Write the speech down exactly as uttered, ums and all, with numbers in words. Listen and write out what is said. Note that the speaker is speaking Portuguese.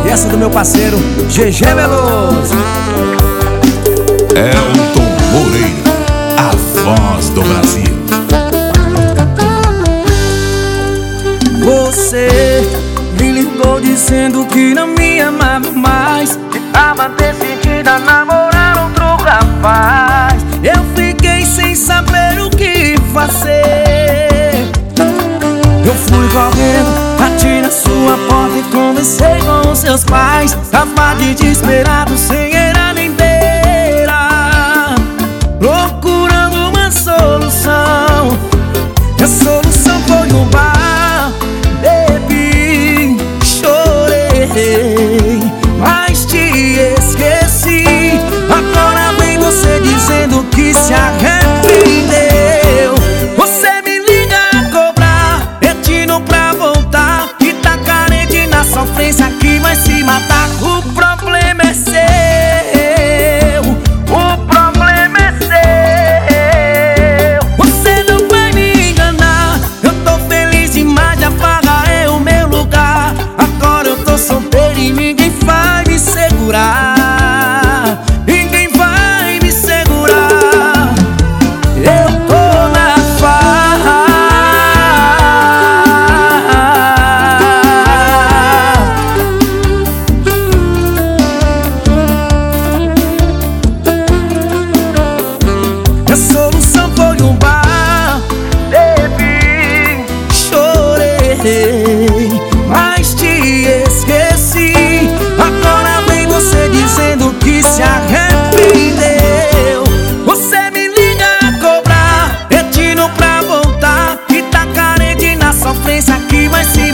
E essa do meu parceiro G G Veloso. Elton Moreira, a voz do Brasil. Você me ligou dizendo que não me amava mais, que tava decidida a namorar outro rapaz. Eu fiquei sem saber o que fazer. Eu fui correndo, bati na sua porta e conversei com os seus pais. Tava desesperado, sem era nem beira, procurando uma solução. E a solução foi um bar. Bebi, chorei, mas te esqueci. Agora vem você dizendo que se arrependeu. Você me liga a cobrar, pedindo pra voltar, que tá carente na sofrência que vai se matar. O problema é seu, o problema é seu. Você não vai me enganar, eu tô feliz demais, a farra é o meu lugar. Agora eu tô solteiro e ninguém vai me segurar, ninguém vai me segurar. Eu tô na farra, a solução foi um bar. Bebi, chorei, mas te esqueci. Agora vem você dizendo que se arrependeu. Você me liga a cobrar, pedindo pra voltar, que tá carente na sofrência que vai se